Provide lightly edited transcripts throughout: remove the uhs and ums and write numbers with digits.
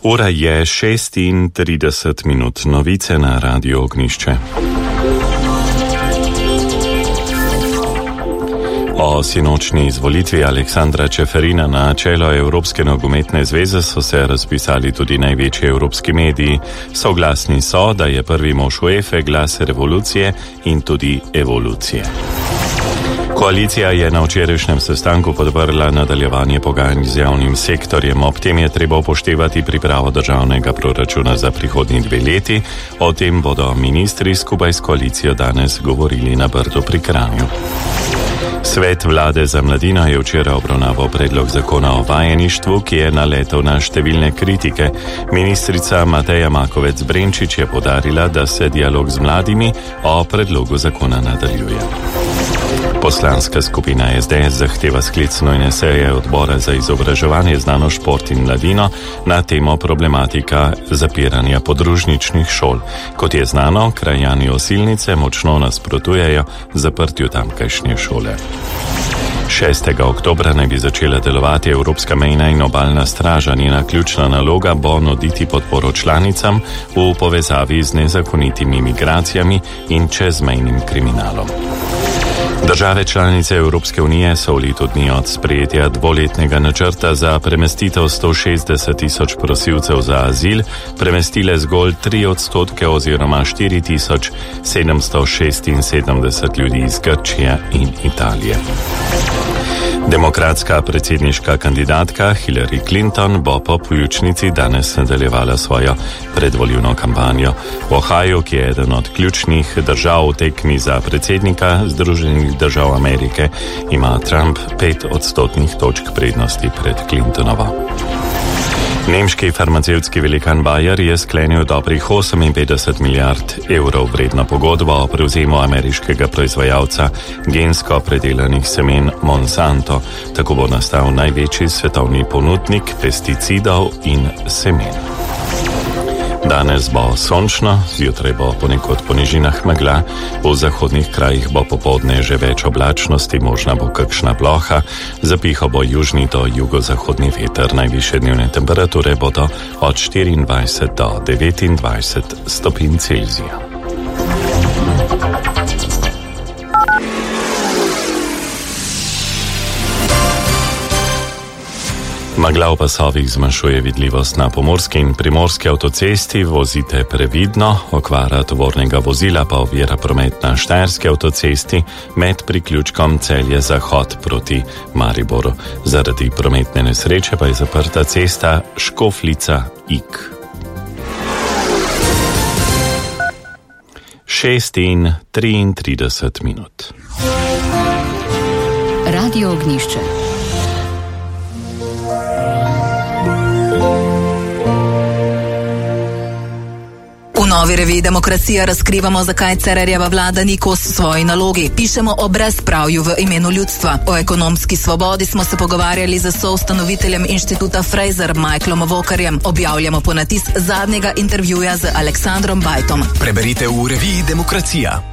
Ura je 6:30 minut. Novice na Radio Ognjišče. O sinočni izvolitvi Aleksandra Čeferina na čelo Evropske nogometne zveze so se razpisali tudi največji evropski mediji. Soglasni so, da je prvi mož UEFA glas revolucije in tudi evolucije. Koalicija je na včerajšnjem sestanku podprla nadaljevanje pogajanj z javnim sektorjem. Ob tem je treba upoštevati pripravo državnega proračuna za prihodnji 2 leti. O tem bodo ministri skupaj s koalicijo danes govorili na Brdu pri Kranju. Svet vlade za mladino je včeraj obravnaval predlog zakona o vajeništvu, ki je naletel na številne kritike. Ministrica Mateja Makovec Brenčič je poudarila, da se dialog z mladimi o predlogu zakona nadaljuje. Poslanska skupina SDS zahteva sklic nujne seje odbora za izobraževanje, znanost, šport in mladino na temo problematika zapiranja podružničnih šol. Kot je znano, krajani Osilnice močno nasprotujejo zaprtju tamkajšnje šole. 6. oktobra naj bi začela delovati Evropska mejna in obalna straža. Njena ključna naloga bo nuditi podporo članicam v povezavi z nezakonitimi migracijami in čezmejnim kriminalom. Države članice Evropske unije so v letu dni od sprejetja 2-letnega načrta za premestitev 160.000 prosilcev za azil premestile zgolj 3% oziroma 4.776 ljudi iz Grčije in Italije. Demokratska predsedniška kandidatka Hillary Clinton bo po pljučnici danes nadaljevala svojo predvoljivno kampanjo. V Ohaju, ki je eden od ključnih držav v tekmi za predsednika Združenih držav Amerike, ima Trump 5 odstotnih točk prednosti pred Clintonovo. Nemški farmacevtski velikan Bayer je sklenil dobrih 58 milijard evrov vredno pogodbo o prevzemu ameriškega proizvajalca gensko predelanih semen Monsanto. Tako bo nastal največji svetovni ponudnik pesticidov in semen. Danes bo sončno, zjutraj bo ponekod po nižinah megla, v zahodnih krajih bo popoldne že več oblačnosti, možna bo kakšna ploha, zapihal bo južni do jugozahodni veter. Najvišje dnevne temperature bodo od 24 do 29 stopinj Celzija. Megla v pasovih zmanjšuje vidljivost na pomurski in primorski avtocesti, vozite previdno, okvara tovornega vozila pa ovira promet na štajerski avtocesti med priključkom Celje-Zahod proti Mariboru. Zaradi prometne nesreče pa je zaprta cesta Škofljica-Ig. 6:33 minut. Radio Ognjišče. V novi reviji Demokracija razkrivamo, zakaj Cerarjeva vlada ni kos svoji nalogi. Pišemo o brezpravju v imenu ljudstva. O ekonomski svobodi smo se pogovarjali z soustanoviteljem inštituta Fraser Michaelom Walkerjem. Objavljamo ponatis zadnjega intervjuja z Aleksandrom Bajtom. Preberite v reviji Demokracija.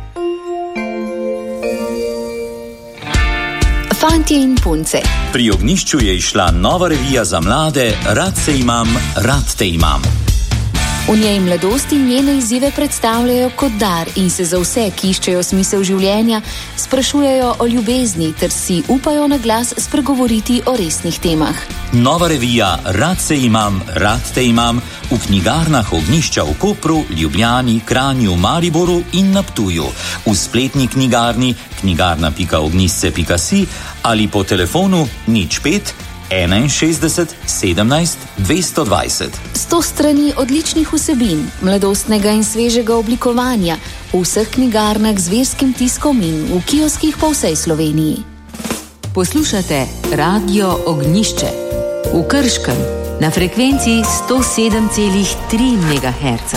Fantje in punce. Pri Ognjišču je izšla nova revija za mlade Rad se imam, rad te imam. V njej mladost in njene izzive predstavljajo kot dar in se za vse, ki iščejo smisel življenja, sprašujejo o ljubezni ter si upajo na glas spregovoriti o resnih temah. Nova revija Rad se imam, rad te imam v knjigarnah Ognjišča v Kopru, Ljubljani, Kranju, Mariboru in na Ptuju, v spletni knjigarni knjigarna.ognjišče.si ali po telefonu 05 61 17 220. 100 strani odličnih vsebin, mladostnega in svežega oblikovanja v vseh knjigarnah z verskim tiskom in v kioskih po vsej Sloveniji. Poslušate Radio Ognjišče v Krškem na frekvenciji 107,3 MHz.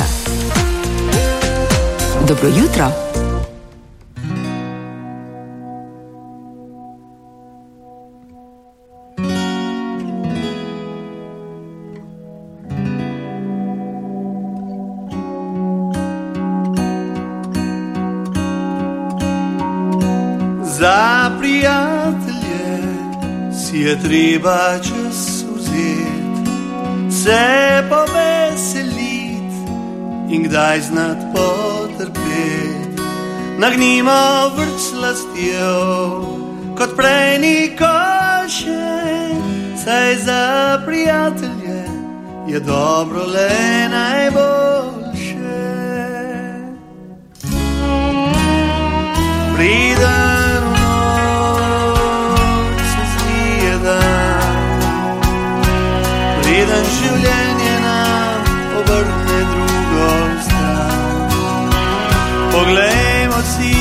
Dobro jutro. Za prijatelje si je treba čas vzeti, se poveselit in kdaj znat potrpet. Nagnimo vrt slastjo, kot prej nikoli še, saj za prijatelje je dobro le najboljše. Priden v noč se zmije dan, preden življenje nam obrne drugo stran. Poglejmo si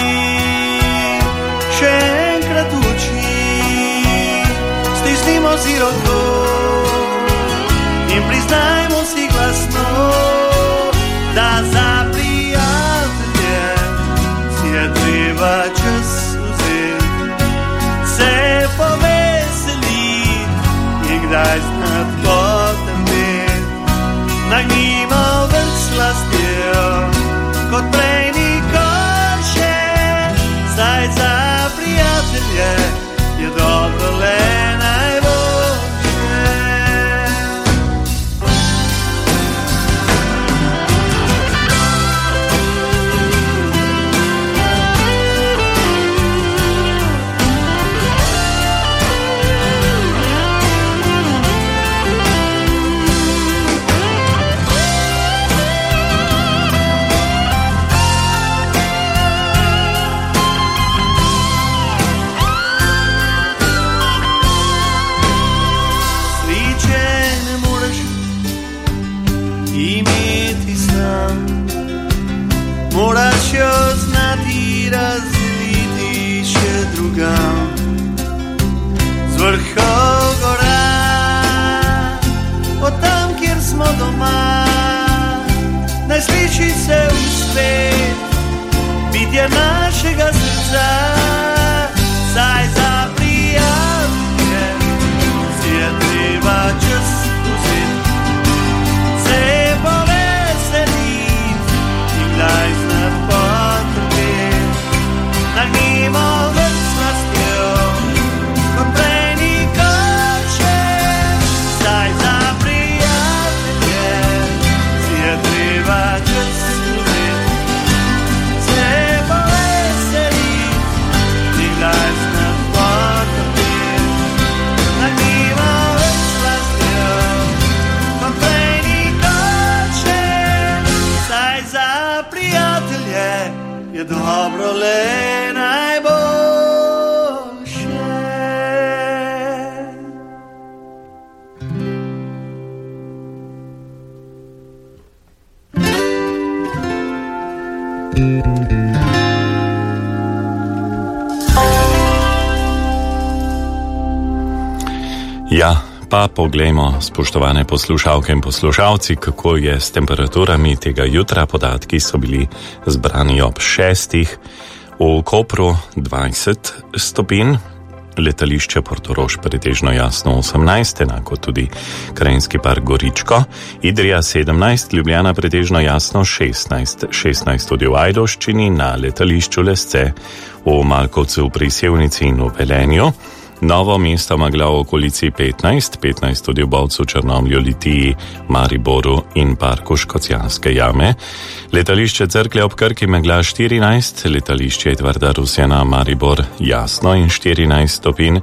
še enkrat v oči, stisnimo si roko in priznajmo si glasno, da za prijatelje si je treba čas vzeti, se poveselit in kdaj znat potrpet. Nagnimo vrt slastjo, kot prej nikoli še, saj za prijatelje je dobro le najboljše. Moraš jo znati razdeliti še drugam. Z vrhov gora, od tam, kjer smo doma, naj sliši se uspet bitje našega srca, saj za prijatelje si je treba čas vzeti, se poveselit in kdaj znat potrpet. Nagnimo vrt slastjo, kot prej nikoli še, saj za prijatelje si je treba čas vzeti, se poveselit in kdaj znat potrpet. Nagnimo vrt slastjo, kot prej nikoli še, saj za prijatelje je dobro le najboljše. Ja, pa poglejmo, spoštovane poslušalke in poslušalci, kako je s temperaturami tega jutra. Podatki so bili zbrani ob 6. V Kopru 20 stopinj, letališče Portorož pretežno jasno 18, enako tudi Krajinski park Goričko, Idrija 17, Ljubljana pretežno jasno 16 tudi v Ajdovščini, na letališču Lesce, v Malkovcu pri Sevnici in v Velenju, Novo mesto megla v okolici 15 tudi v Bovcu, Črnomlju, Litiji, Mariboru in parku Škocjanske jame. Letališče Cerklje ob Krki megla 14, letališče Edvarda Rusjana Maribor jasno in 14 stopinj,